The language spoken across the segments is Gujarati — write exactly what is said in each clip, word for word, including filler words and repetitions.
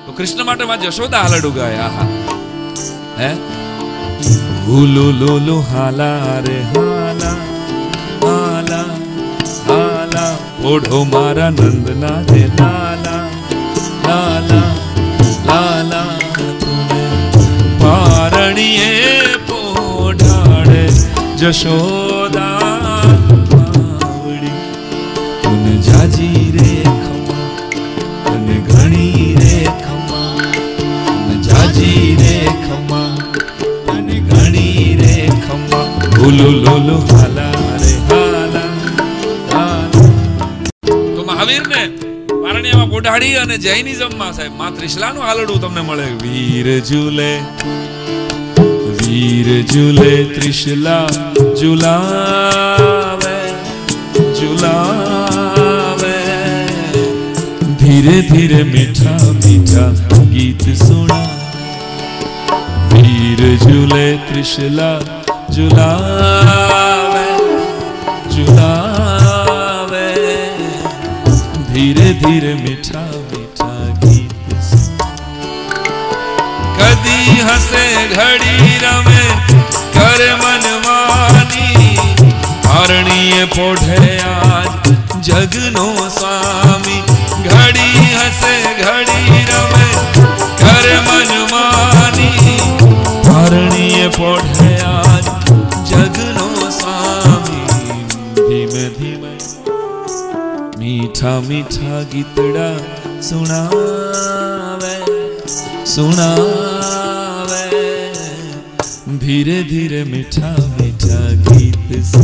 તો કૃષ્ણ માટે માં જશોદા હાલડું ગાય. આહા હે હુલુ લુલુ હાલા રે હાલા હાલા હાલા ઓઢો મારા નંદના રે લાલા લાલા લાલા પારણીએ પોઢાડે જશોદા માવડી તુન જાજી રે ખમા અને ઘણી રે ખમા જાજી રે ખમા અને ઘણી રે ખમા લુલુ લુલુ હાલા રે હાલા હાલા. તો મહાવીર ને પારણીયામાં પોઢાડી અને જૈનિઝમ માં સાહેબ માં ત્રિશલાનું હાલડું તમને મળે. વીર ઝૂલે વીર ઝૂલે ત્રિશલા ઝુલાવે ઝુલાવે ધીરે ધીરે મીઠા મીઠા ગીત સુના. વીર ઝૂલે ત્રિશલા ઝુલાવે ઝુલાવે ધીરે ધીરે મીઠા મીઠા ગીત. કદી હસે ઘડી રમે કરે મનવાની પારણીએ પોઢે આજ જગનો સ્વામી. ઘડી હસે ઘડી રમે કરે મનવાની પારણીએ પોઢે આજ જગનો સ્વામી. ધીમે ધીમે મીઠા મીઠા ગીતડા સુણાવે સુણાવે ધીરે ધીરે મીઠા મીઠા ગીત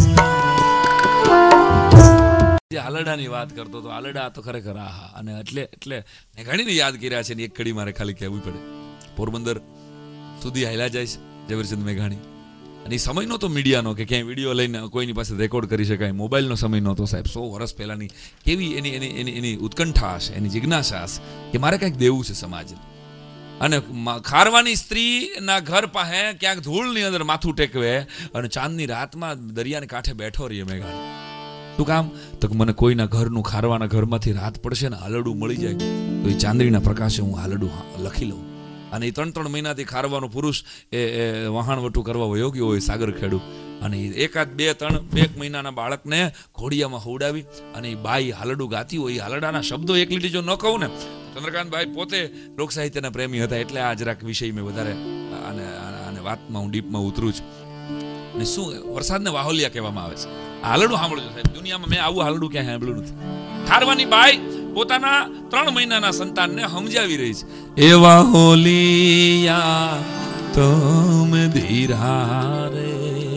સુણાવે. હાલડાની વાત કરતો તો હાલડા તો ખરેખર આહા. અને એટલે એટલે મેં ઘણીને યાદ કર્યા છે ને એક કડી મારે ખાલી કહેવી પડે. પોરબંદર સુધી હાલ્યા જાય છે ઝવેરચંદ મેઘાણી. અને એ સમય નહોતો મીડિયાનો કે ક્યાંય વિડીયો લઈને કોઈની પાસે રેકોર્ડ કરી શકાય. મોબાઈલનો સમય નહોતો સાહેબ. સો વર્ષ પહેલાની કેવી એની એની એની એની ઉત્કંઠા હશે, એની જિજ્ઞાસા હશે કે મારે કંઈક દેવું છે સમાજને. અને ખારવાની સ્ત્રીના ઘર પાસે ક્યાંક ધૂળની અંદર માથું ટેકવે અને ચાંદની રાતમાં દરિયાને કાંઠે બેઠો રહીએ મેઘાણી. શું કામ? તો મને કોઈના ઘરનું ખારવાના ઘરમાંથી રાત પડશે ને હાલડું મળી જાય તો એ ચાંદડીના પ્રકાશે હું હાલડું લખી લઉં. અને એ ત્રણ ત્રણ મહિનાથી ખારવાનો પુરુષ એ વહાણવટું કરવા વયો ગયો હોય સાગર ખેડૂ. અને એકાદ બે ત્રણ બે મહિનાના બાળકને ઘોડિયામાં હોવડાવી અને એ બાઈ હાલડું ગાતી હોય. હાલડાના શબ્દો એક લીટી જો ન કહું ને, ચંદ્રકાંતભાઈ પોતે લોક સાહિત્યના પ્રેમી હતા એટલે આ જરાક વિષય મેં વધારે અને અને વાતમાં હું ડીપમાં ઉતરું છું. અને શું વરસાદને વાહોલિયા કહેવામાં આવે છે. હાલડું સાંભળજો સાહેબ, દુનિયામાં મેં આવું હાલડું ક્યાંય સાંભળ્યું નથી. ખારવાની બાઈ પોતાના ત્રણ મહિનાના સંતાનને સમજાવી રહી છે. એવા હોલિયા તમ ધીરા રે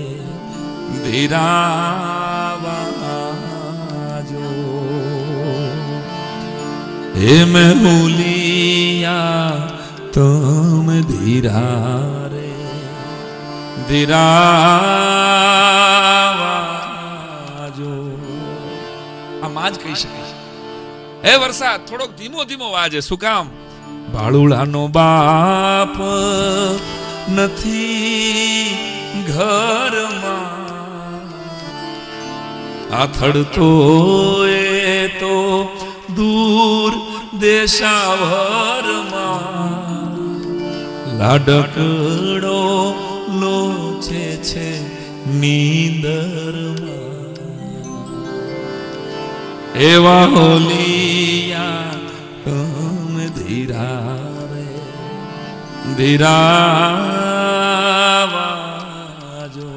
ધીરાવાજો હે મેં હોલિયા તમ ધીરા રે ધીરાવાજો. આ માં જ કહી શકે. હે વરસાદ થોડોક ધીમો ધીમો વાજે. શું કામ? ભાળુડાનો બાપ નથી ઘરમાં, આથડતો એ તો દૂર દેશાવરમાં, લાડકડો લોચે છે નીંદરમાં. એવા હોલિયા તમ ધીરા રે ધીરાવાજો.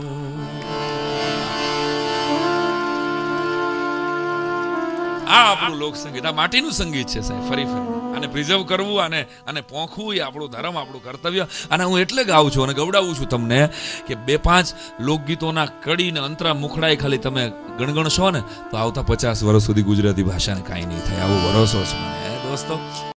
આ આપણું લોક સંગીત, આ માટીનું સંગીત છે સાહેબ. ફરી ફરી આને પ્રિઝર્વ કરવું અને અને પોંખવું એ આપણું ધર્મ, આપણું કર્તવ્ય. અને હું એટલે ગાઉં છું અને ગવડાવું છું તમને કે બે પાંચ લોકગીતોના કડી ને અંતરા મુખડાઈ ખાલી તમે ગણગણશો ને તો આવતા પચાસ વર્ષ સુધી ગુજરાતી ભાષાને કાંઈ નહીં થાય. આવો ભરોસો છે મને દોસ્તો.